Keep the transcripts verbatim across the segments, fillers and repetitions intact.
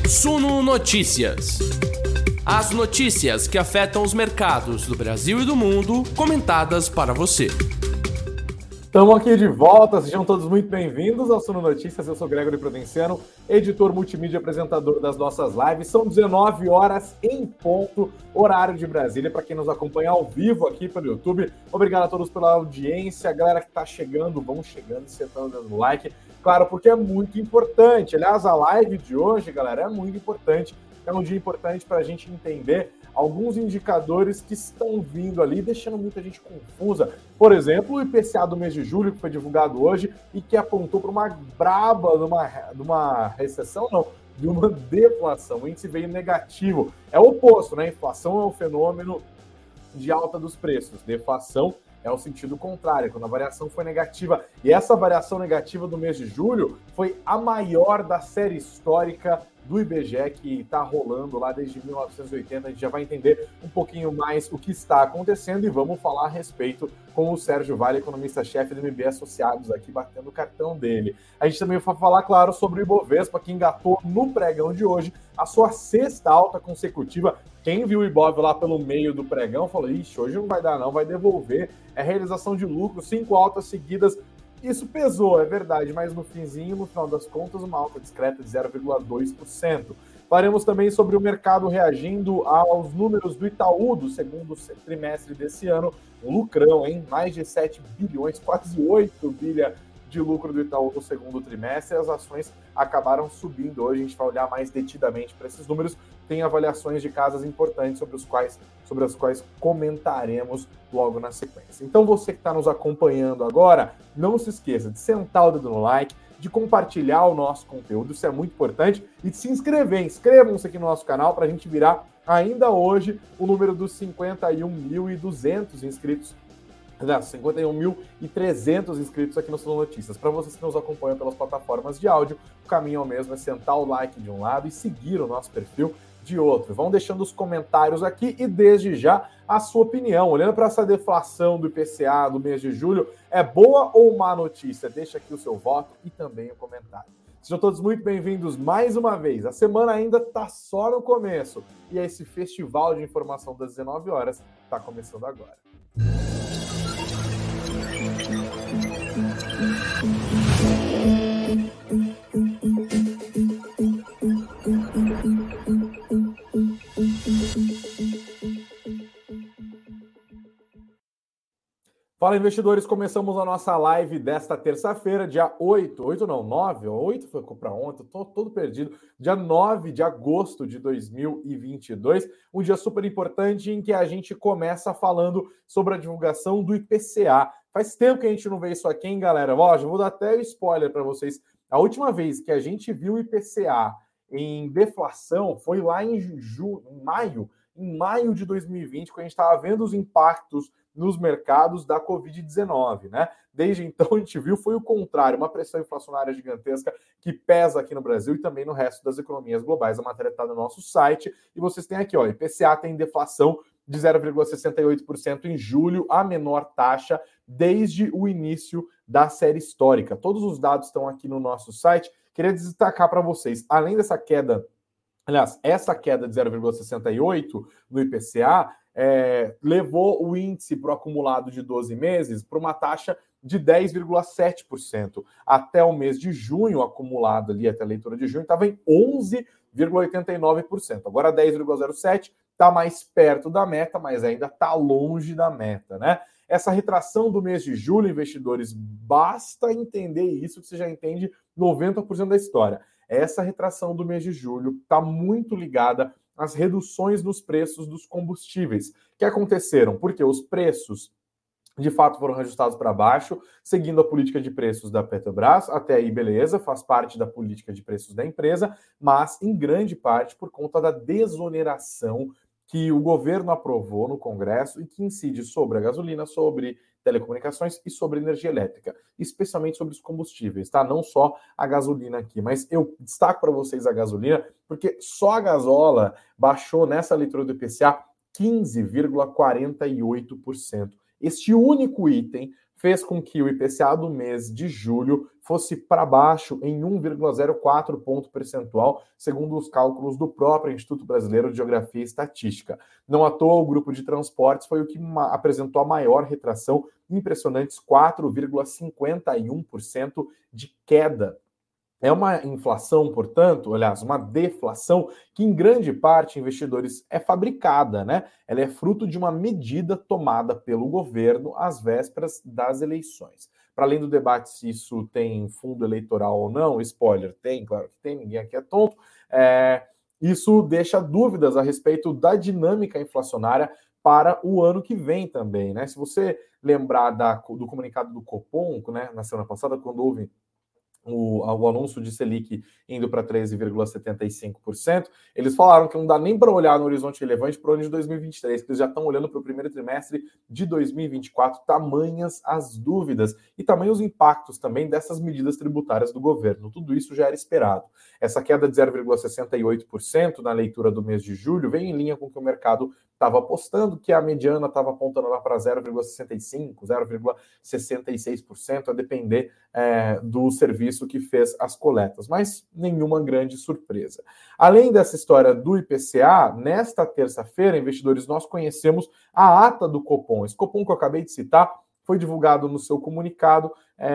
Suno Notícias. As notícias que afetam os mercados do Brasil e do mundo, comentadas para você. Estamos aqui de volta, sejam todos muito bem-vindos ao Suno Notícias. Eu sou Gregory Prudenciano, editor multimídia e apresentador das nossas lives. São dezenove horas em ponto, horário de Brasília. Para quem nos acompanha ao vivo aqui pelo YouTube, obrigado a todos pela audiência. A galera que está chegando, vão chegando, sentando, dando like. Claro, porque é muito importante. Aliás, a live de hoje, galera, é muito importante. É um dia importante para a gente entender alguns indicadores que estão vindo ali, deixando muita gente confusa. Por exemplo, o I P C A do mês de julho, que foi divulgado hoje e que apontou para uma braba, de uma, de uma recessão, não, de uma deflação. O índice veio negativo. É o oposto, né? Inflação é o fenômeno de alta dos preços. Deflação é o sentido contrário, quando a variação foi negativa. E essa variação negativa do mês de julho foi a maior da série histórica do I B G E, que está rolando lá desde mil novecentos e oitenta. A gente já vai entender um pouquinho mais o que está acontecendo e vamos falar a respeito com o Sérgio Vale, economista-chefe do M B Associados, aqui batendo o cartão dele. A gente também vai falar, claro, sobre o Ibovespa, que engatou no pregão de hoje a sua sexta alta consecutiva. Quem viu o Ibov lá pelo meio do pregão falou, ixi, hoje não vai dar não, vai devolver. É realização de lucro, cinco altas seguidas. Isso pesou, é verdade, mas no finzinho, no final das contas, uma alta discreta de zero vírgula dois por cento. Falaremos também sobre o mercado reagindo aos números do Itaú do segundo trimestre desse ano. Um lucrão, hein? Mais de sete bilhões, quase oito bilhões de lucro do Itaú no segundo trimestre. As ações acabaram subindo hoje. A gente vai olhar mais detidamente para esses números. Tem avaliações de casas importantes sobre, os quais, sobre as quais comentaremos logo na sequência. Então você que está nos acompanhando agora, não se esqueça de sentar o dedo no like, de compartilhar o nosso conteúdo, isso é muito importante, e de se inscrever. Inscrevam-se aqui no nosso canal para a gente virar ainda hoje o número dos cinquenta e um mil e duzentos inscritos, cinquenta e um mil e trezentos inscritos aqui no Suno Notícias. Para vocês que nos acompanham pelas plataformas de áudio, o caminho é o mesmo, é sentar o like de um lado e seguir o nosso perfil de outro. Vão deixando os comentários aqui e desde já a sua opinião. Olhando para essa deflação do I P C A do mês de julho, é boa ou má notícia? Deixa aqui o seu voto e também o comentário. Sejam todos muito bem-vindos mais uma vez. A semana ainda está só no começo e esse festival de informação das dezenove horas está começando agora. Fala, investidores, começamos a nossa live desta terça-feira, dia oito, oito não, nove, oito foi para ontem, estou todo perdido, dia nove de agosto de dois mil e vinte e dois, um dia super importante em que a gente começa falando sobre a divulgação do I P C A. Faz tempo que a gente não vê isso aqui, hein, galera? Ó, já vou dar até o spoiler para vocês. A última vez que a gente viu o I P C A em deflação foi lá em, ju... em maio, em maio de dois mil e vinte, quando a gente estava vendo os impactos nos mercados da covid dezenove, né? Desde então a gente viu foi o contrário, uma pressão inflacionária gigantesca que pesa aqui no Brasil e também no resto das economias globais. A matéria está no nosso site e vocês têm aqui, ó, I P C A tem deflação de zero vírgula sessenta e oito por cento em julho, a menor taxa desde o início da série histórica. Todos os dados estão aqui no nosso site. Queria destacar para vocês, além dessa queda, aliás, essa queda de zero vírgula sessenta e oito no I P C A, É, levou o índice para o acumulado de doze meses para uma taxa de dez vírgula sete por cento. Até o mês de junho, acumulado ali, até a leitura de junho, estava em onze vírgula oitenta e nove por cento. Agora dez vírgula zero sete por cento, está mais perto da meta, mas ainda está longe da meta, né? Essa retração do mês de julho, investidores, basta entender isso que você já entende noventa por cento da história. Essa retração do mês de julho está muito ligada as reduções nos preços dos combustíveis que aconteceram, porque os preços de fato foram reajustados para baixo, seguindo a política de preços da Petrobras. Até aí, beleza, faz parte da política de preços da empresa, mas em grande parte por conta da desoneração que o governo aprovou no Congresso e que incide sobre a gasolina, sobre telecomunicações e sobre energia elétrica, especialmente sobre os combustíveis, tá? Não só a gasolina aqui, mas eu destaco para vocês a gasolina, porque só a gasola baixou nessa leitura do I P C A quinze vírgula quarenta e oito por cento. Este único item fez com que o I P C A do mês de julho fosse para baixo em um vírgula zero quatro ponto percentual, segundo os cálculos do próprio Instituto Brasileiro de Geografia e Estatística. Não à toa, o grupo de transportes foi o que ma- apresentou a maior retração, impressionantes quatro vírgula cinquenta e um por cento de queda. É uma inflação, portanto, aliás, uma deflação que em grande parte, investidores, é fabricada, né? Ela é fruto de uma medida tomada pelo governo às vésperas das eleições. Para além do debate se isso tem fundo eleitoral ou não, spoiler, tem, claro que tem, ninguém aqui é tonto, é, isso deixa dúvidas a respeito da dinâmica inflacionária para o ano que vem também, né? Se você lembrar da, do comunicado do Copom, né, na semana passada, quando houve O, o anúncio de Selic indo para treze vírgula setenta e cinco por cento, eles falaram que não dá nem para olhar no horizonte relevante para o ano de dois mil e vinte e três, que eles já estão olhando para o primeiro trimestre de dois mil e vinte e quatro, tamanhas as dúvidas e tamanhos os impactos também dessas medidas tributárias do governo. Tudo isso já era esperado. Essa queda de zero vírgula sessenta e oito por cento na leitura do mês de julho vem em linha com o que o mercado estava apostando, que a mediana estava apontando lá para zero vírgula sessenta e cinco por cento, zero vírgula sessenta e seis por cento, a depender é, do serviço que fez as coletas, mas nenhuma grande surpresa. Além dessa história do I P C A, nesta terça-feira, investidores, nós conhecemos a ata do Copom. Esse Copom que eu acabei de citar foi divulgado no seu comunicado,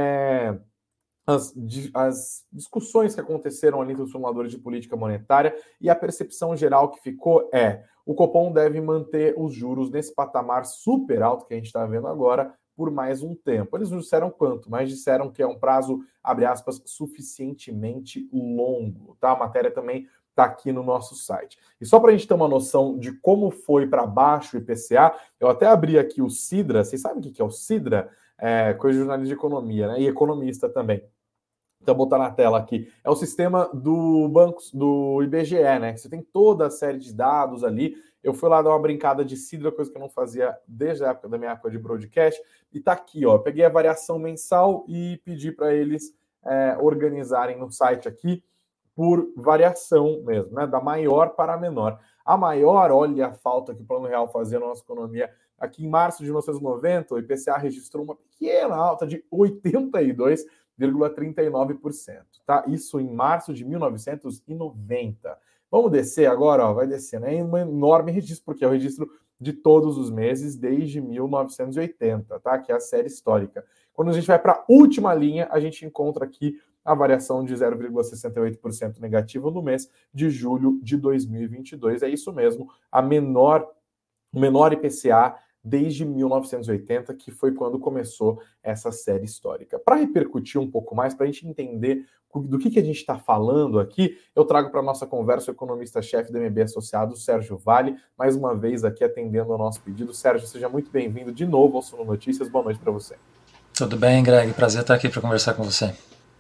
é, As, as discussões que aconteceram ali entre os formuladores de política monetária, e a percepção geral que ficou é: o Copom deve manter os juros nesse patamar super alto que a gente está vendo agora por mais um tempo. Eles não disseram quanto, mas disseram que é um prazo, abre aspas, suficientemente longo, tá? A matéria também está aqui no nosso site. E só para a gente ter uma noção de como foi para baixo o I P C A, eu até abri aqui o Sidra. Vocês sabem o que é o Sidra? É coisa de jornalista de economia, né? E economista também. Então, vou botar na tela aqui. É o sistema do banco, do I B G E, né? Você tem toda a série de dados ali. Eu fui lá dar uma brincada de Sidra, coisa que eu não fazia desde a época da minha época de broadcast. E tá aqui, ó. Eu peguei a variação mensal e pedi para eles é, organizarem no site aqui por variação mesmo, né? Da maior para a menor. A maior, olha a falta que o Plano Real fazia na nossa economia. Aqui em março de mil novecentos e noventa, o I P C A registrou uma pequena alta de oitenta e dois vírgula trinta e nove por cento, tá? Isso em março de mil novecentos e noventa. Vamos descer agora, ó, vai descendo. É um enorme registro, porque é o registro de todos os meses desde mil novecentos e oitenta, tá? Que é a série histórica. Quando a gente vai para a última linha, a gente encontra aqui a variação de zero vírgula sessenta e oito por cento negativa no mês de julho de dois mil e vinte e dois. É isso mesmo, a menor, o menor I P C A desde mil novecentos e oitenta, que foi quando começou essa série histórica. Para repercutir um pouco mais, para a gente entender do que, que a gente está falando aqui, eu trago para a nossa conversa o economista-chefe do M B Associado, Sérgio Vale, mais uma vez aqui atendendo ao nosso pedido. Sérgio, seja muito bem-vindo de novo ao Suno Notícias. Boa noite para você. Tudo bem, Greg? Prazer estar aqui para conversar com você.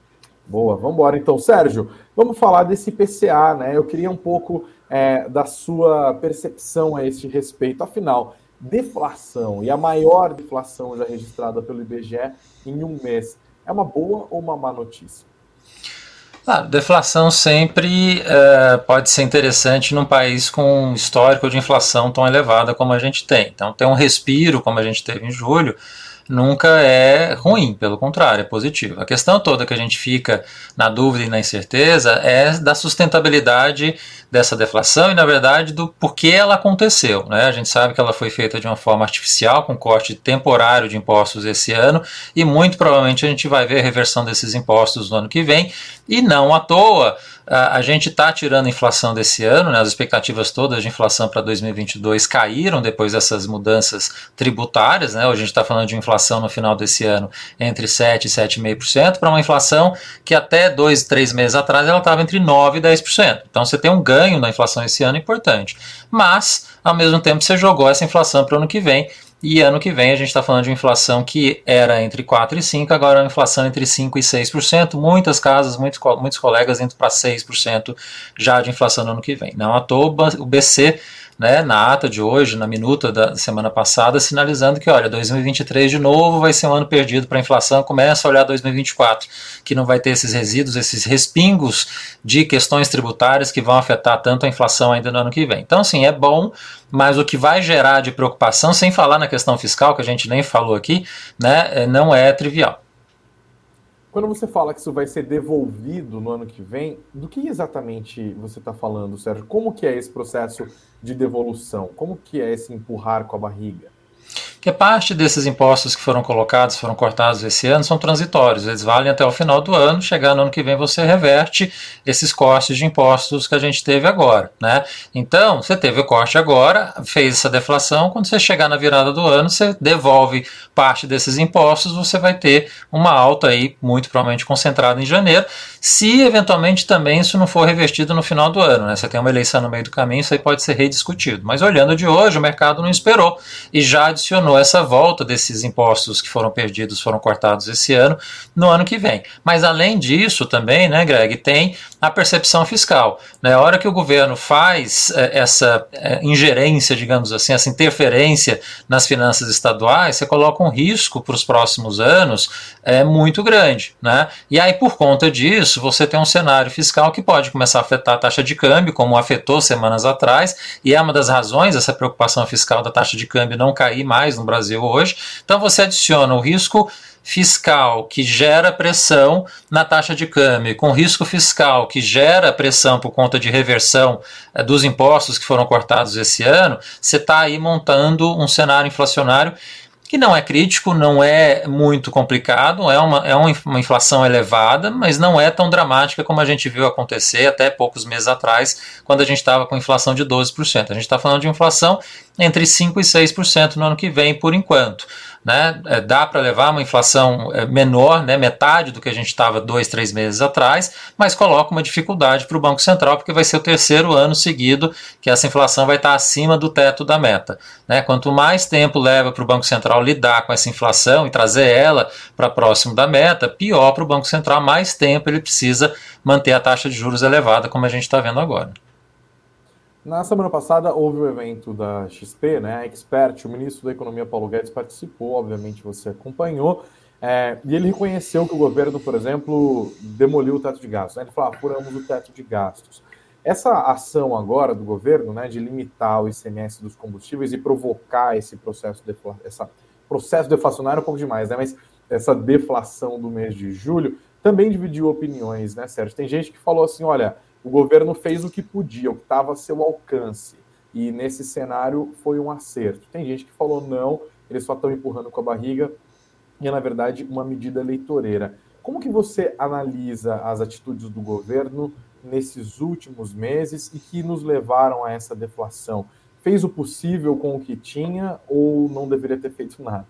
Boa, vamos embora então. Sérgio, vamos falar desse I P C A, né? Eu queria um pouco é, da sua percepção a esse respeito. Afinal, deflação e a maior deflação já registrada pelo I B G E em um mês, é uma boa ou uma má notícia? Ah, deflação sempre é, pode ser interessante num país com um histórico de inflação tão elevada como a gente tem. Então, ter um respiro como a gente teve em julho nunca é ruim, pelo contrário, é positivo. A questão toda que a gente fica na dúvida e na incerteza é da sustentabilidade dessa deflação e, na verdade, do porquê ela aconteceu, né? A gente sabe que ela foi feita de uma forma artificial, com corte temporário de impostos esse ano, e muito provavelmente a gente vai ver a reversão desses impostos no ano que vem, e não à toa a gente está tirando a inflação desse ano, né? As expectativas todas de inflação para dois mil e vinte e dois caíram depois dessas mudanças tributárias, né? Hoje a gente está falando de inflação no final desse ano entre sete por cento e sete vírgula cinco por cento, para uma inflação que até dois, três meses atrás ela estava entre nove por cento e dez por cento. Então você tem um ganho na inflação esse ano importante, mas ao mesmo tempo você jogou essa inflação para o ano que vem. E ano que vem a gente está falando de uma inflação que era entre quatro e cinco por cento, agora é uma inflação entre cinco e seis por cento. Muitas casas, muitos, muitos colegas indo para seis por cento já de inflação no ano que vem. Não à toa, o B C né, na ata de hoje, na minuta da semana passada, sinalizando que, olha, dois mil e vinte e três de novo vai ser um ano perdido para a inflação, começa a olhar dois mil e vinte e quatro, que não vai ter esses resíduos, esses respingos de questões tributárias que vão afetar tanto a inflação ainda no ano que vem. Então, assim, é bom, mas o que vai gerar de preocupação, sem falar na questão fiscal, que a gente nem falou aqui, né, não é trivial. Quando você fala que isso vai ser devolvido no ano que vem, do que exatamente você está falando, Sérgio? Como que é esse processo de devolução? Como que é esse empurrar com a barriga? Que parte desses impostos que foram colocados, foram cortados esse ano, são transitórios, eles valem até o final do ano, chegar no ano que vem você reverte esses cortes de impostos que a gente teve agora, né? Então, você teve o corte agora, fez essa deflação, quando você chegar na virada do ano, você devolve parte desses impostos, você vai ter uma alta aí, muito provavelmente concentrada em janeiro, se eventualmente também isso não for revertido no final do ano, né? Você tem uma eleição no meio do caminho, isso aí pode ser rediscutido. Mas olhando de hoje, o mercado não esperou e já adicionou essa volta desses impostos que foram perdidos, foram cortados esse ano, no ano que vem. Mas além disso também, né, Greg, tem a percepção fiscal. Na hora que o governo faz é, essa é, ingerência, digamos assim, essa interferência nas finanças estaduais, você coloca um risco para os próximos anos é, muito grande, né? E aí, por conta disso, você tem um cenário fiscal que pode começar a afetar a taxa de câmbio, como afetou semanas atrás, e é uma das razões, essa preocupação fiscal da taxa de câmbio não cair mais no Brasil hoje. Então você adiciona o risco fiscal que gera pressão na taxa de câmbio, com risco fiscal que gera pressão por conta de reversão é, dos impostos que foram cortados esse ano, você está aí montando um cenário inflacionário que não é crítico, não é muito complicado, é uma, é uma inflação elevada, mas não é tão dramática como a gente viu acontecer até poucos meses atrás, quando a gente estava com inflação de doze por cento. A gente está falando de inflação entre cinco por cento e seis por cento no ano que vem, por enquanto. Né? Dá para levar uma inflação menor, né? Metade do que a gente estava dois, três meses atrás, mas coloca uma dificuldade para o Banco Central, porque vai ser o terceiro ano seguido que essa inflação vai estar acima do teto da meta. Né? Quanto mais tempo leva para o Banco Central lidar com essa inflação e trazer ela para próximo da meta, pior para o Banco Central, mais tempo ele precisa manter a taxa de juros elevada, como a gente está vendo agora. Na semana passada houve o evento da X P, né? A Expert, o ministro da Economia Paulo Guedes participou, obviamente você acompanhou, é, e ele reconheceu que o governo, por exemplo, demoliu o teto de gastos. Né? Ele falou, ah, furamos o teto de gastos. Essa ação agora do governo, né, de limitar o I C M S dos combustíveis e provocar esse processo, defla... essa processo deflacionário é um pouco demais, né? Mas essa deflação do mês de julho também dividiu opiniões, né, Sérgio? Tem gente que falou assim, olha, o governo fez o que podia, o que estava a seu alcance, e nesse cenário foi um acerto. Tem gente que falou não, eles só estão empurrando com a barriga, e é, na verdade, uma medida eleitoreira. Como que você analisa as atitudes do governo nesses últimos meses e que nos levaram a essa deflação? Fez o possível com o que tinha ou não deveria ter feito nada?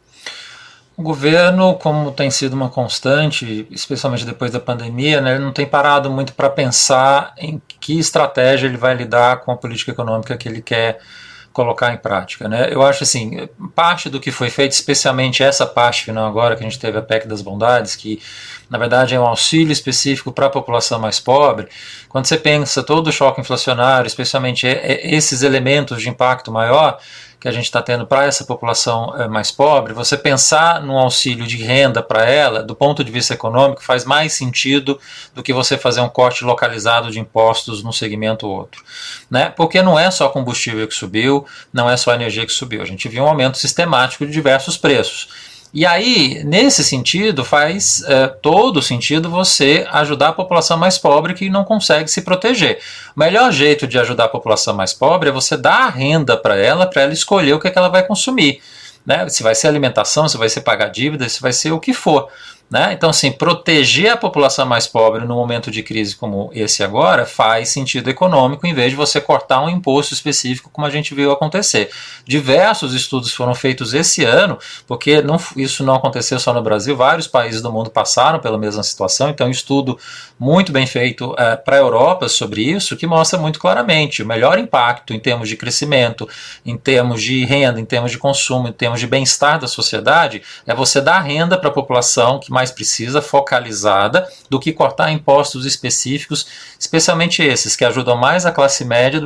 O governo, como tem sido uma constante, especialmente depois da pandemia, né, ele não tem parado muito para pensar em que estratégia ele vai lidar com a política econômica que ele quer colocar em prática. Né? Eu acho assim, parte do que foi feito, especialmente essa parte final agora, que a gente teve a P E C das bondades, que na verdade é um auxílio específico para a população mais pobre. Quando você pensa todo o choque inflacionário, especialmente esses elementos de impacto maior que a gente está tendo para essa população mais pobre, você pensar num auxílio de renda para ela, do ponto de vista econômico, faz mais sentido do que você fazer um corte localizado de impostos num segmento ou outro. Né? Porque não é só combustível que subiu, não é só energia que subiu. A gente viu um aumento sistemático de diversos preços. E aí, nesse sentido, faz é, todo sentido você ajudar a população mais pobre que não consegue se proteger. O melhor jeito de ajudar a população mais pobre é você dar a renda para ela, para ela escolher o que, é que ela vai consumir. Né? Se vai ser alimentação, se vai ser pagar dívida, se vai ser o que for. Né? Então, assim, proteger a população mais pobre num momento de crise como esse agora faz sentido econômico, em vez de você cortar um imposto específico, como a gente viu acontecer. Diversos estudos foram feitos esse ano, porque não, isso não aconteceu só no Brasil, vários países do mundo passaram pela mesma situação, então um estudo muito bem feito é, para a Europa sobre isso, que mostra muito claramente o melhor impacto em termos de crescimento, em termos de renda, em termos de consumo, em termos de bem-estar da sociedade, é você dar renda para a população que mais precisa, focalizada, do que cortar impostos específicos, especialmente esses, que ajudam mais a classe média do que a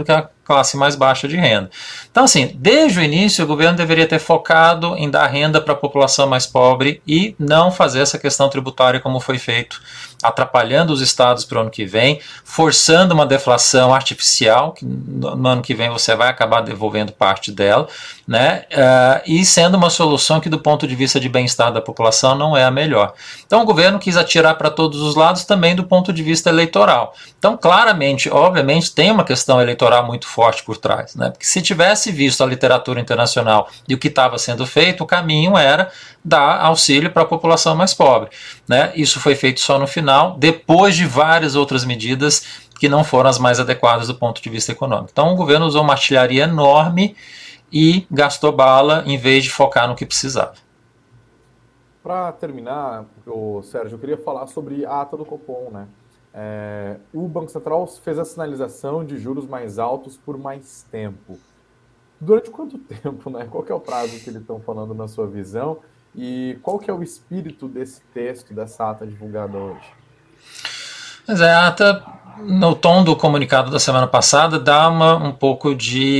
classe mais baixa de renda. Então, assim, desde o início, o governo deveria ter focado em dar renda para a população mais pobre e não fazer essa questão tributária como foi feito, atrapalhando os estados para o ano que vem, forçando uma deflação artificial, que no ano que vem você vai acabar devolvendo parte dela, né? Uh, e sendo uma solução que, do ponto de vista de bem-estar da população, não é a melhor. Então, o governo quis atirar para todos os lados também do ponto de vista eleitoral. Então, claramente, obviamente, tem uma questão eleitoral muito forte por trás, né? Porque se tivesse visto a literatura internacional e o que estava sendo feito, o caminho era dar auxílio para a população mais pobre, né? Isso foi feito só no final, depois de várias outras medidas que não foram as mais adequadas do ponto de vista econômico. Então, o governo usou uma artilharia enorme e gastou bala em vez de focar no que precisava. Para terminar, o Sérgio, eu queria falar sobre a ata do Copom, né? É, o Banco Central fez a sinalização de juros mais altos por mais tempo. Durante quanto tempo, né? Qual que é o prazo que eles estão falando na sua visão? E qual que é o espírito desse texto, dessa ata divulgada hoje? Mas a ata, no tom do comunicado da semana passada, dá uma, um pouco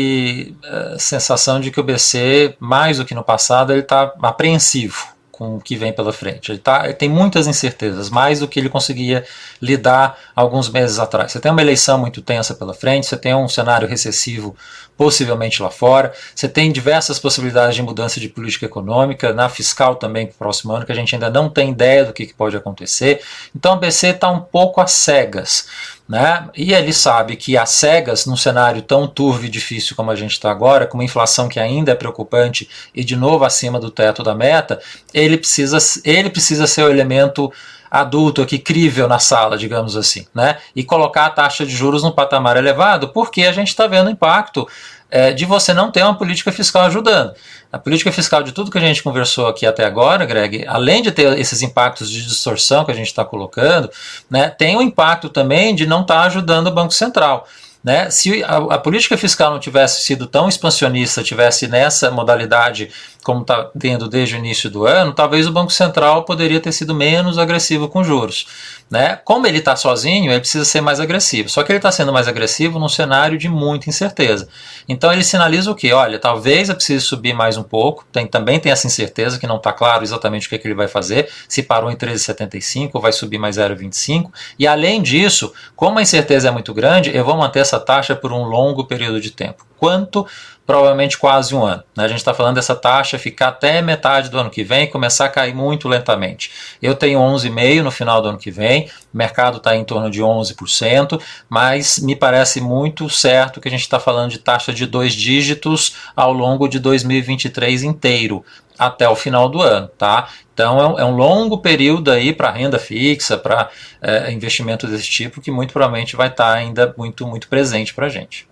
de uh, sensação de que o B C, mais do que no passado, ele está apreensivo com o que vem pela frente. Ele, tá, ele tem muitas incertezas, mais do que ele conseguia lidar alguns meses atrás. Você tem uma eleição muito tensa pela frente, você tem um cenário recessivo possivelmente lá fora, você tem diversas possibilidades de mudança de política econômica, na fiscal também para o próximo ano, que a gente ainda não tem ideia do que, que pode acontecer. Então o B C está um pouco às cegas, né? E ele sabe que às cegas, num cenário tão turvo e difícil como a gente está agora, com uma inflação que ainda é preocupante e de novo acima do teto da meta, ele precisa, ele precisa ser o elemento adulto aqui, crível na sala, digamos assim, né? E colocar a taxa de juros num patamar elevado, porque a gente está vendo o impacto é, de você não ter uma política fiscal ajudando. A política fiscal, de tudo que a gente conversou aqui até agora, Greg, além de ter esses impactos de distorção que a gente está colocando, né, tem o impacto também de não estar tá ajudando o Banco Central. Né? Se a, a política fiscal não tivesse sido tão expansionista, tivesse nessa modalidade como está tendo desde o início do ano, talvez o Banco Central poderia ter sido menos agressivo com juros. Né? Como ele está sozinho, ele precisa ser mais agressivo. Só que ele está sendo mais agressivo num cenário de muita incerteza. Então ele sinaliza o quê? Olha, talvez eu precise subir mais um pouco. Tem, também tem essa incerteza que não está claro exatamente o que, é que ele vai fazer. Se parou em treze vírgula setenta e cinco ou vai subir mais zero vírgula vinte e cinco. E além disso, como a incerteza é muito grande, eu vou manter essa taxa por um longo período de tempo. Quanto? Provavelmente quase um ano. A gente está falando dessa taxa ficar até metade do ano que vem e começar a cair muito lentamente. Eu tenho onze vírgula cinco por cento no final do ano que vem, o mercado está em torno de onze por cento, mas me parece muito certo que a gente está falando de taxa de dois dígitos ao longo de dois mil e vinte e três inteiro, até o final do ano. Tá? Então é um longo período aí para renda fixa, para é, investimento desse tipo, que muito provavelmente vai estar ainda muito, muito presente para a gente.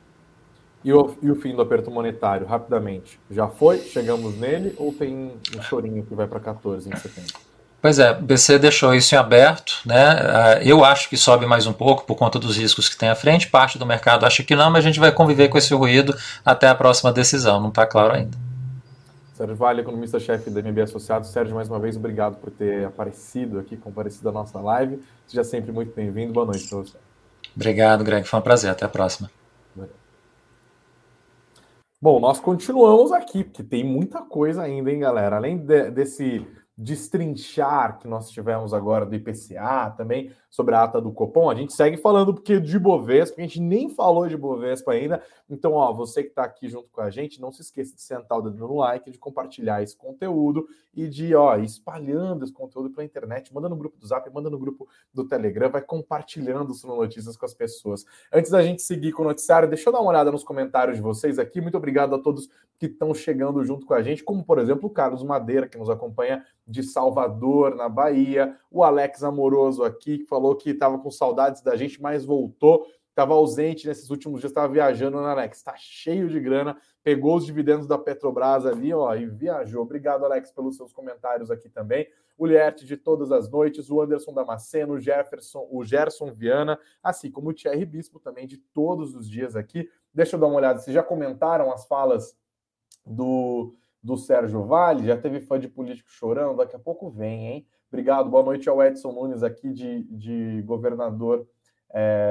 E o, e o fim do aperto monetário, rapidamente, já foi? Chegamos nele ou tem um chorinho que vai para quatorze em setembro? Pois é, o B C deixou isso em aberto, né? Eu acho que sobe mais um pouco por conta dos riscos que tem à frente, parte do mercado acha que não, mas a gente vai conviver com esse ruído até a próxima decisão, não está claro ainda. Sérgio Vale, economista-chefe da M B Associados. Sérgio, mais uma vez, obrigado por ter aparecido aqui, comparecido à nossa live. Seja sempre muito bem-vindo, boa noite para você. Obrigado, Greg, foi um prazer, até a próxima. Bom, nós continuamos aqui, porque tem muita coisa ainda, hein, galera? Além de, desse destrinchar que nós tivemos agora do I P C A, também sobre a ata do Copom, a gente segue falando porque de Bovespa, a gente nem falou de Bovespa ainda. Então, ó, você que está aqui junto com a gente, não se esqueça de sentar o dedo no like, de compartilhar esse conteúdo e de, ó, ir espalhando esse conteúdo pela internet, manda no grupo do Zap, manda no grupo do Telegram, vai compartilhando as notícias com as pessoas. Antes da gente seguir com o noticiário, deixa eu dar uma olhada nos comentários de vocês aqui. Muito obrigado a todos que estão chegando junto com a gente, como, por exemplo, o Carlos Madeira, que nos acompanha de Salvador, na Bahia, o Alex Amoroso aqui, que falou que estava com saudades da gente, mas voltou, estava ausente nesses últimos dias, estava viajando, né, Alex? Está cheio de grana, pegou os dividendos da Petrobras ali, ó, e viajou. Obrigado, Alex, pelos seus comentários aqui também. O Lierte de todas as noites, o Anderson Damasceno, o Jefferson, o Gerson Viana, assim como o Thierry Bispo também, de todos os dias aqui. Deixa eu dar uma olhada, vocês já comentaram as falas do... do Sérgio Vale? Já teve fã de político chorando? Daqui a pouco vem, hein? Obrigado, boa noite ao Edson Nunes aqui de, de governador, é,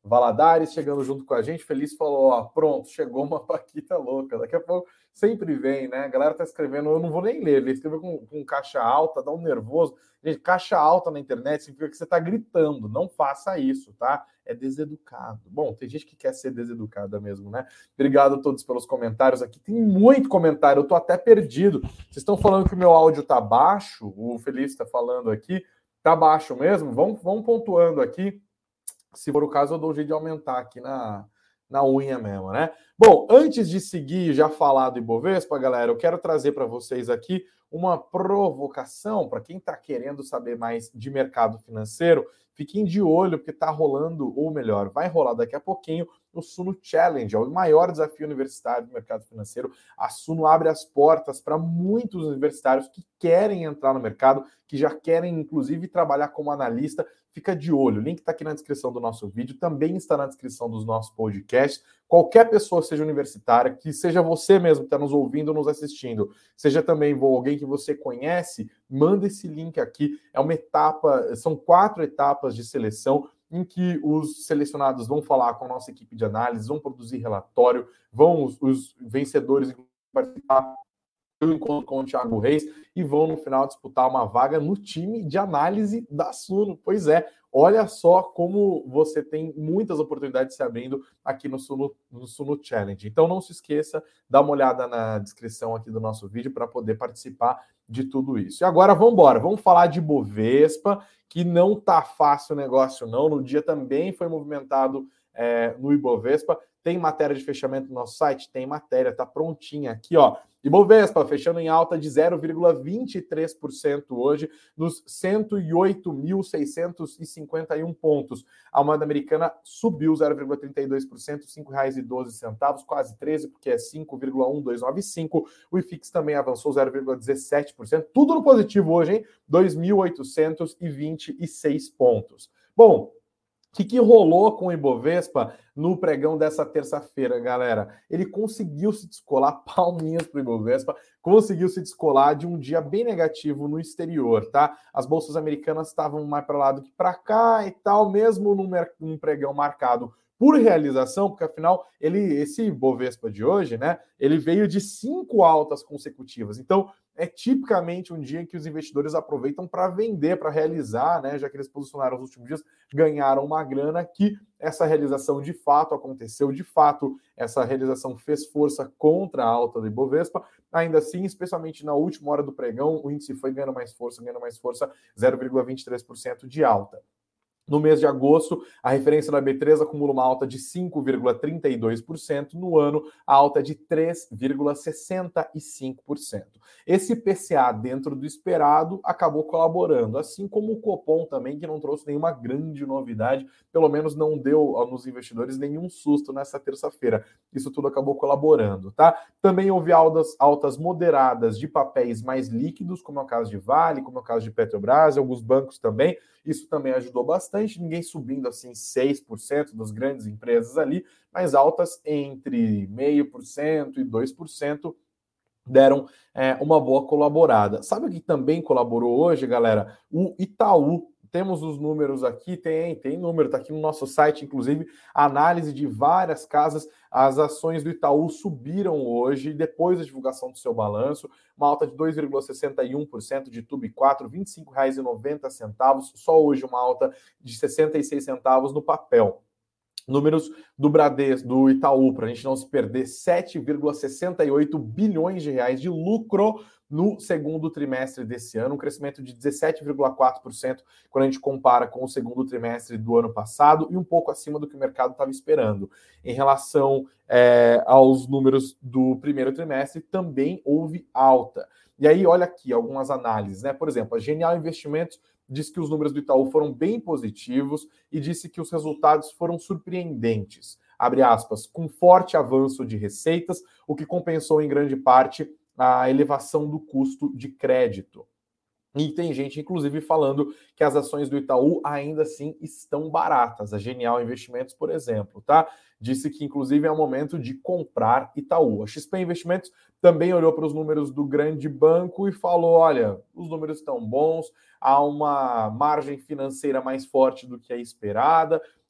Valadares chegando junto com a gente. Feliz falou, ó, pronto, chegou uma paquita louca. Daqui a pouco sempre vem, né? A galera tá escrevendo, eu não vou nem ler, ele escreveu com, com caixa alta, dá um nervoso. Gente, caixa alta na internet significa que você tá gritando, não faça isso, tá? É deseducado. Bom, tem gente que quer ser deseducada mesmo, né? Obrigado a todos pelos comentários aqui. Tem muito comentário, eu tô até perdido. Vocês estão falando que o meu áudio tá baixo, o Felipe tá falando aqui, tá baixo mesmo? Vamos, vamos pontuando aqui. Se for o caso, eu dou um jeito de aumentar aqui na, na unha mesmo, né? Bom, antes de seguir e já falar do Ibovespa, galera, eu quero trazer para vocês aqui uma provocação para quem está querendo saber mais de mercado financeiro. Fiquem de olho, porque está rolando, ou melhor, vai rolar daqui a pouquinho, o Suno Challenge, é o maior desafio universitário do mercado financeiro. A Suno abre as portas para muitos universitários que querem entrar no mercado, que já querem, inclusive, trabalhar como analista. Fica de olho, o link está aqui na descrição do nosso vídeo, também está na descrição dos nossos podcasts. Qualquer pessoa, seja universitária, que seja você mesmo que está nos ouvindo ou nos assistindo, seja também alguém que você conhece, manda esse link aqui. É uma etapa, são quatro etapas de seleção em que os selecionados vão falar com a nossa equipe de análise, vão produzir relatório, vão os, os vencedores participar do encontro com o Thiago Reis e vão no final disputar uma vaga no time de análise da Suno. Pois é, olha só como você tem muitas oportunidades se abrindo aqui no Suno, no Suno Challenge. Então não se esqueça, dá uma olhada na descrição aqui do nosso vídeo para poder participar de tudo isso. E agora vamos embora, vamos falar de Bovespa, que não tá fácil o negócio não, no dia também foi movimentado é, no Ibovespa. Tem matéria de fechamento no nosso site? Tem matéria, tá prontinha aqui, ó. Ibovespa fechando em alta de zero vírgula vinte e três por cento hoje, nos cento e oito mil seiscentos e cinquenta e um pontos. A moeda americana subiu zero vírgula trinta e dois por cento, cinco reais e doze centavos, quase treze, porque é cinco vírgula um dois nove cinco. O I F I X também avançou zero vírgula dezessete por cento, tudo no positivo hoje, hein? dois mil oitocentos e vinte e seis pontos. Bom, o que, que rolou com o Ibovespa no pregão dessa terça-feira, galera? Ele conseguiu se descolar, palminhas para o Ibovespa, conseguiu se descolar de um dia bem negativo no exterior, tá? As bolsas americanas estavam mais para lá do que para cá e tal, mesmo num, num pregão marcado por realização, porque afinal, ele, esse Ibovespa de hoje, né, ele veio de cinco altas consecutivas. Então, é tipicamente um dia em que os investidores aproveitam para vender, para realizar, né, já que eles posicionaram nos últimos dias, ganharam uma grana, que essa realização de fato aconteceu, de fato, essa realização fez força contra a alta do Ibovespa. Ainda assim, especialmente na última hora do pregão, o índice foi ganhando mais força, ganhando mais força, zero vírgula vinte e três por cento de alta. No mês de agosto, a referência da B três acumula uma alta de cinco vírgula trinta e dois por cento, no ano, a alta é de três vírgula sessenta e cinco por cento. Esse P C A dentro do esperado acabou colaborando, assim como o Copom também, que não trouxe nenhuma grande novidade, pelo menos não deu aos investidores nenhum susto nessa terça-feira. Isso tudo acabou colaborando, tá? Também houve altas, altas moderadas de papéis mais líquidos, como é o caso de Vale, como é o caso de Petrobras, alguns bancos também. Isso também ajudou bastante, ninguém subindo assim seis por cento das grandes empresas ali, mas altas entre zero vírgula cinco por cento e dois por cento deram é, uma boa colaborada. Sabe o que também colaborou hoje, galera? O Itaú. Temos os números aqui, tem, tem número, está aqui no nosso site, inclusive, a análise de várias casas. As ações do Itaú subiram hoje, depois da divulgação do seu balanço, uma alta de dois vírgula sessenta e um por cento de T U B quatro, vinte e cinco reais e noventa centavos, só hoje uma alta de sessenta e seis centavos no papel. Números do Bradesco, do Itaú, para a gente não se perder, sete vírgula sessenta e oito bilhões de reais de lucro no segundo trimestre desse ano, um crescimento de dezessete vírgula quatro por cento quando a gente compara com o segundo trimestre do ano passado e um pouco acima do que o mercado estava esperando. Em relação é, aos números do primeiro trimestre, também houve alta. E aí, olha aqui algumas análises, né? Por exemplo, a Genial Investimentos disse que os números do Itaú foram bem positivos e disse que os resultados foram surpreendentes, abre aspas, com forte avanço de receitas, o que compensou em grande parte a elevação do custo de crédito. E tem gente, inclusive, falando que as ações do Itaú ainda assim estão baratas. A Genial Investimentos, por exemplo, tá? Disse que, inclusive, é o momento de comprar Itaú. A X P Investimentos também olhou para os números do grande banco e falou, olha, os números estão bons, há uma margem financeira mais forte do que a esperada,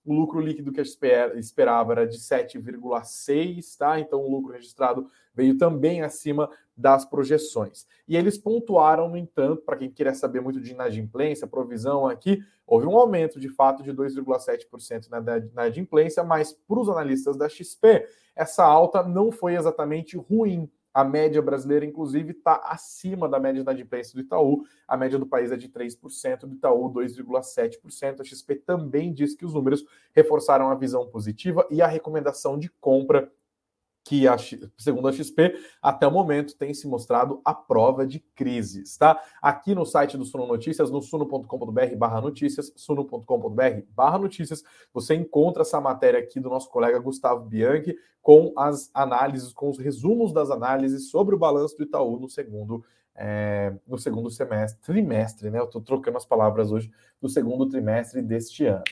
O lucro líquido que a X P esperava era de sete vírgula seis, tá? Então o lucro registrado veio também acima das projeções. E eles pontuaram, no entanto, para quem queria saber muito de inadimplência, provisão aqui, houve um aumento de fato de dois vírgula sete por cento na inadimplência, mas para os analistas da X P, essa alta não foi exatamente ruim. A média brasileira, inclusive, está acima da média da inadimplência do Itaú. A média do país é de três por cento, do Itaú dois vírgula sete por cento. A X P também diz que os números reforçaram a visão positiva e a recomendação de compra que, a, segundo a X P, até o momento tem se mostrado a prova de crises, tá? Aqui no site do Suno Notícias, no suno ponto com ponto br barra notícias, suno ponto com ponto br barra notícias, você encontra essa matéria aqui do nosso colega Gustavo Bianchi com as análises, com os resumos das análises sobre o balanço do Itaú no segundo, é, no segundo semestre, trimestre, né? Eu tô trocando as palavras hoje, do segundo trimestre deste ano.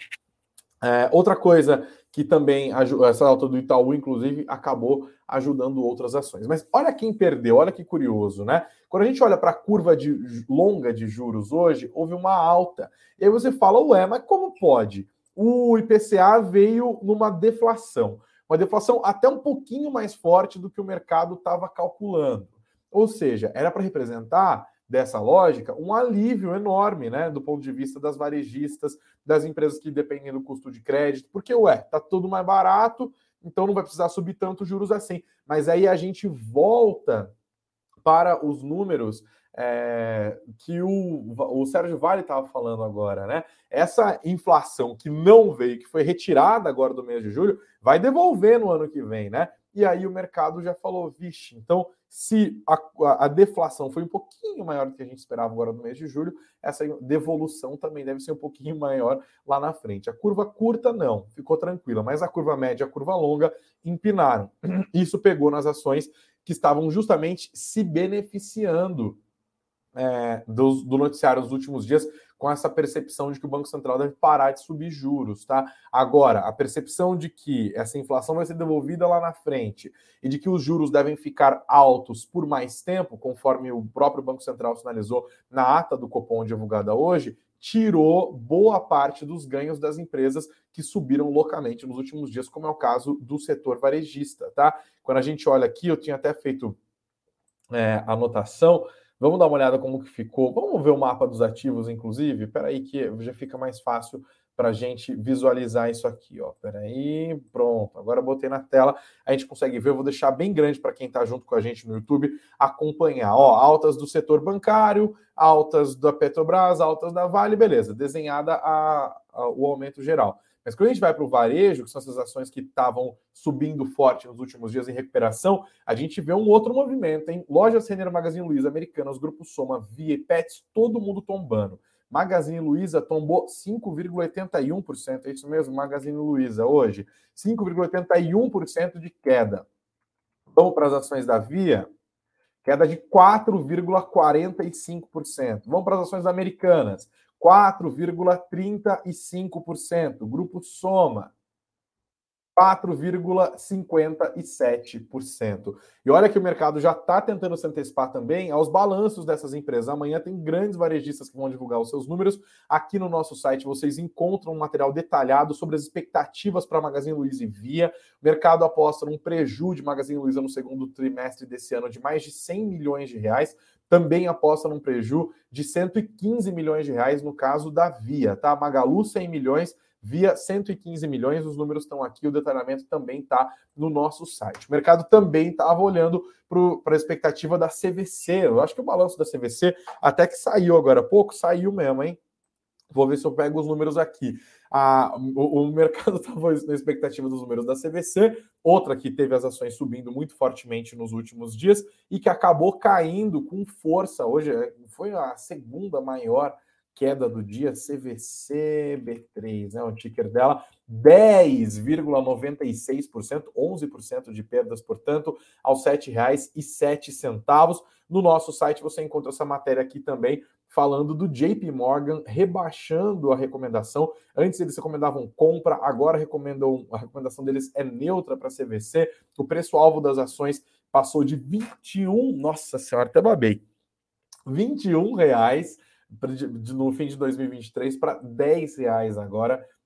É, outra coisa que também, essa alta do Itaú, inclusive, acabou ajudando outras ações. Mas olha quem perdeu, olha que curioso, né? Quando a gente olha para a curva de, longa de juros hoje, houve uma alta. E aí você fala, ué, mas como pode? O I P C A veio numa deflação. Uma deflação até um pouquinho mais forte do que o mercado estava calculando. Ou seja, era para representar, dessa lógica, um alívio enorme, né, do ponto de vista das varejistas, das empresas que dependem do custo de crédito, porque, ué, tá tudo mais barato, então não vai precisar subir tanto juros assim. Mas aí a gente volta para os números é, que o, o Sérgio Vale estava falando agora, né? Essa inflação que não veio, que foi retirada agora do mês de julho, vai devolver no ano que vem, né? E aí o mercado já falou, vixe, então se a, a, a deflação foi um pouquinho maior do que a gente esperava agora no mês de julho, essa devolução também deve ser um pouquinho maior lá na frente. A curva curta não, ficou tranquila, mas a curva média e a curva longa empinaram. Isso pegou nas ações que estavam justamente se beneficiando é, do, do noticiário nos últimos dias, com essa percepção de que o Banco Central deve parar de subir juros, tá? Agora, a percepção de que essa inflação vai ser devolvida lá na frente e de que os juros devem ficar altos por mais tempo, conforme o próprio Banco Central sinalizou na ata do Copom divulgada hoje, tirou boa parte dos ganhos das empresas que subiram loucamente nos últimos dias, como é o caso do setor varejista, tá? Quando a gente olha aqui, eu tinha até feito é, anotação. Vamos dar uma olhada como que ficou. Vamos ver o mapa dos ativos, inclusive? Espera aí que já fica mais fácil para a gente visualizar isso aqui. Espera aí, pronto. Agora eu botei na tela, a gente consegue ver. Eu vou deixar bem grande para quem está junto com a gente no YouTube acompanhar. Ó, altas do setor bancário, altas da Petrobras, altas da Vale, beleza. Desenhada a, a, o aumento geral. Mas quando a gente vai para o varejo, que são essas ações que estavam subindo forte nos últimos dias em recuperação, a gente vê um outro movimento, hein? Lojas Renner, Magazine Luiza, Americanas, Grupo Soma, Via e Pets, todo mundo tombando. Magazine Luiza tombou cinco vírgula oitenta e um por cento, é isso mesmo, Magazine Luiza hoje, cinco vírgula oitenta e um por cento de queda. Vamos para as ações da Via, queda de quatro vírgula quarenta e cinco por cento. Vamos para as ações americanas, quatro vírgula trinta e cinco por cento. Grupo Soma, quatro vírgula cinquenta e sete por cento. E olha que o mercado já está tentando se antecipar também aos balanços dessas empresas. Amanhã tem grandes varejistas que vão divulgar os seus números. Aqui no nosso site vocês encontram um material detalhado sobre as expectativas para Magazine Luiza e Via. O mercado aposta num prejuízo de Magazine Luiza no segundo trimestre desse ano de mais de cem milhões de reais. Também aposta num prejuízo de cento e quinze milhões de reais no caso da Via, tá? Magalu, cem milhões, Via, cento e quinze milhões, os números estão aqui, o detalhamento também está no nosso site. O mercado também estava olhando para a expectativa da C V C, eu acho que o balanço da C V C até que saiu agora há pouco, saiu mesmo, hein? Vou ver se eu pego os números aqui. Ah, o, o mercado estava na expectativa dos números da C V C, outra que teve as ações subindo muito fortemente nos últimos dias e que acabou caindo com força hoje, foi a segunda maior queda do dia, C V C B três, né, o ticker dela, dez vírgula noventa e seis por cento, onze por cento de perdas, portanto, aos sete reais e sete centavos. No nosso site você encontra essa matéria aqui também, falando do J P Morgan rebaixando a recomendação. Antes eles recomendavam compra, agora recomendam, a recomendação deles é neutra para a C V C. O preço-alvo das ações passou de vinte e um, nossa senhora, até babei, vinte e um reais no fim de dois mil e vinte e três para dez reais agora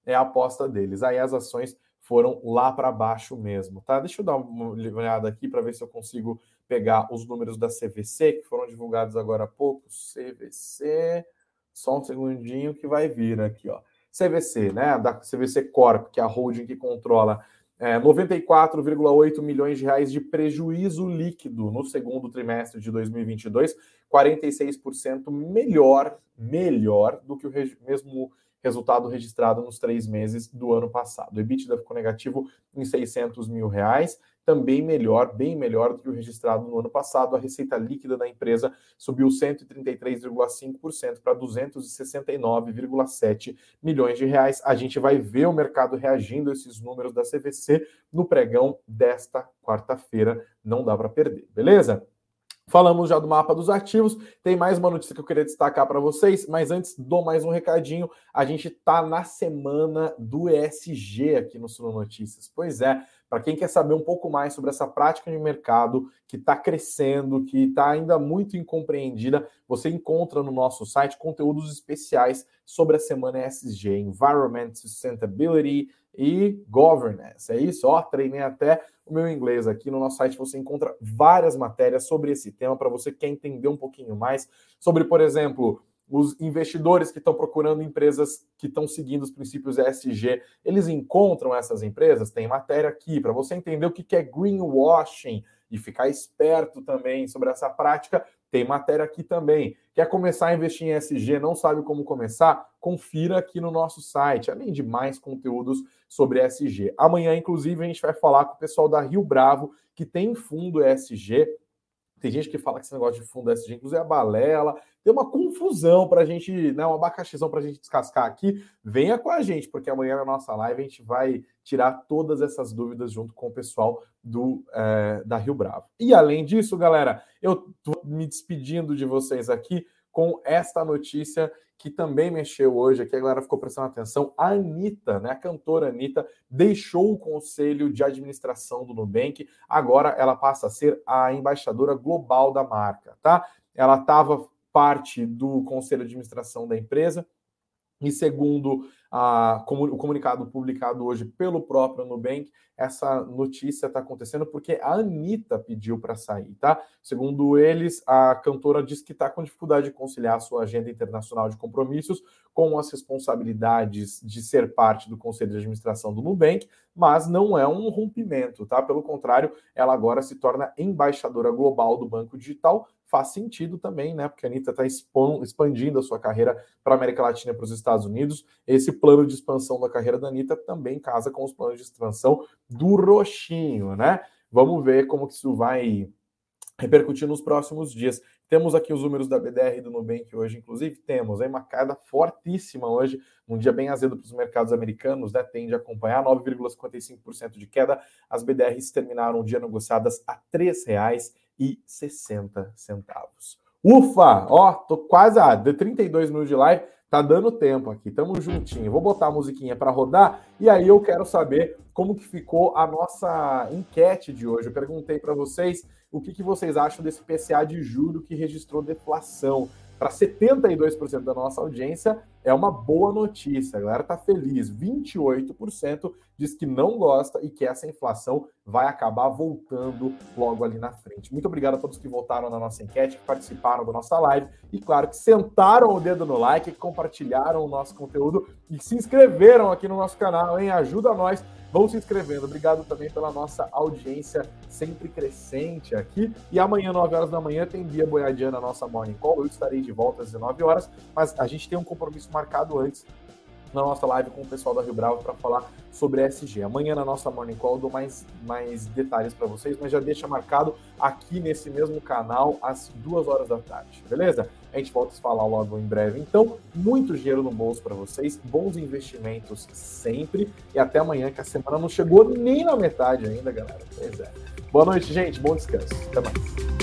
é a aposta deles. Aí as ações foram lá para baixo mesmo, tá? Deixa eu dar uma olhada aqui para ver se eu consigo pegar os números da C V C, que foram divulgados agora há pouco. C V C, só um segundinho que vai vir aqui, ó. C V C, né? Da C V C Corp, que é a holding que controla é, noventa e quatro vírgula oito milhões de reais de prejuízo líquido no segundo trimestre de dois mil e vinte e dois, quarenta e seis por cento melhor, melhor do que o mesmo resultado registrado nos três meses do ano passado. O EBITDA ficou negativo em seiscentos mil reais, também melhor, bem melhor do que o registrado no ano passado. A receita líquida da empresa subiu cento e trinta e três vírgula cinco por cento para duzentos e sessenta e nove vírgula sete milhões de reais. A gente vai ver o mercado reagindo a esses números da C V C no pregão desta quarta-feira. Não dá para perder, beleza? Falamos já do mapa dos ativos, tem mais uma notícia que eu queria destacar para vocês, mas antes dou mais um recadinho. A gente está na semana do E S G aqui no Suno Notícias. Pois é, para quem quer saber um pouco mais sobre essa prática de mercado que está crescendo, que está ainda muito incompreendida, você encontra no nosso site conteúdos especiais sobre a semana E S G, Environment, Sustainability e Governance. É isso, ó, treinei até o meu inglês aqui. No nosso site você encontra várias matérias sobre esse tema para você que quer entender um pouquinho mais sobre, por exemplo, os investidores que estão procurando empresas que estão seguindo os princípios E S G. Eles encontram essas empresas? Tem matéria aqui para você entender o que é greenwashing e ficar esperto também sobre essa prática. Tem matéria aqui também. Quer começar a investir em E S G, não sabe como começar? Confira aqui no nosso site, além de mais conteúdos sobre E S G. Amanhã, inclusive, a gente vai falar com o pessoal da Rio Bravo, que tem fundo E S G. Tem gente que fala que esse negócio de fundo E S G, inclusive, é a balela. Tem uma confusão para a gente, né, um abacaxizão para a gente descascar aqui. Venha com a gente, porque amanhã na nossa live a gente vai tirar todas essas dúvidas junto com o pessoal do, é, da Rio Bravo. E além disso, galera, eu estou me despedindo de vocês aqui com esta notícia que também mexeu hoje, aqui a galera ficou prestando atenção. A Anitta, né, a cantora Anitta, deixou o conselho de administração do Nubank, agora ela passa a ser a embaixadora global da marca, tá? Ela estava parte do conselho de administração da empresa, e segundo a, o comunicado publicado hoje pelo próprio Nubank, essa notícia está acontecendo porque a Anitta pediu para sair, tá? Segundo eles, a cantora diz que está com dificuldade de conciliar a sua agenda internacional de compromissos com as responsabilidades de ser parte do conselho de administração do Nubank, mas não é um rompimento, tá? Pelo contrário, ela agora se torna embaixadora global do Banco Digital. Faz sentido também, né? Porque a Anitta está expandindo a sua carreira para a América Latina e para os Estados Unidos. Esse plano de expansão da carreira da Anitta também casa com os planos de expansão do Roxinho, né? Vamos ver como que isso vai repercutir nos próximos dias. Temos aqui os números da B D R e do Nubank hoje, inclusive temos aí uma queda fortíssima hoje, um dia bem azedo para os mercados americanos, né? Tende a acompanhar nove vírgula cinquenta e cinco por cento de queda. As B D Rs terminaram o dia negociadas a três reais e sessenta centavos. Ufa! Ó, tô quase a ah, de trinta e dois minutos de live, tá dando tempo aqui, tamo juntinho. Vou botar a musiquinha para rodar e aí eu quero saber como que ficou a nossa enquete de hoje. Eu perguntei para vocês o que, que vocês acham desse P C A de julho que registrou deflação. Para setenta e dois por cento da nossa audiência, é uma boa notícia. A galera tá feliz. vinte e oito por cento diz que não gosta e que essa inflação vai acabar voltando logo ali na frente. Muito obrigado a todos que votaram na nossa enquete, que participaram da nossa live e, claro, que sentaram o dedo no like, que compartilharam o nosso conteúdo e se inscreveram aqui no nosso canal, hein? Ajuda nós. Vão se inscrevendo. Obrigado também pela nossa audiência sempre crescente aqui. E amanhã, nove horas da manhã, tem Bia Boiadiana, nossa Morning Call. Eu estarei de volta às dezenove horas, mas a gente tem um compromisso marcado antes na nossa live com o pessoal da Rio Bravo para falar sobre E S G. Amanhã na nossa Morning Call eu dou mais, mais detalhes para vocês, mas já deixa marcado aqui nesse mesmo canal às duas horas da tarde, beleza? A gente volta a falar logo em breve. Então, muito dinheiro no bolso para vocês, bons investimentos sempre e até amanhã, que a semana não chegou nem na metade ainda, galera. Pois é. Boa noite, gente. Bom descanso. Até mais.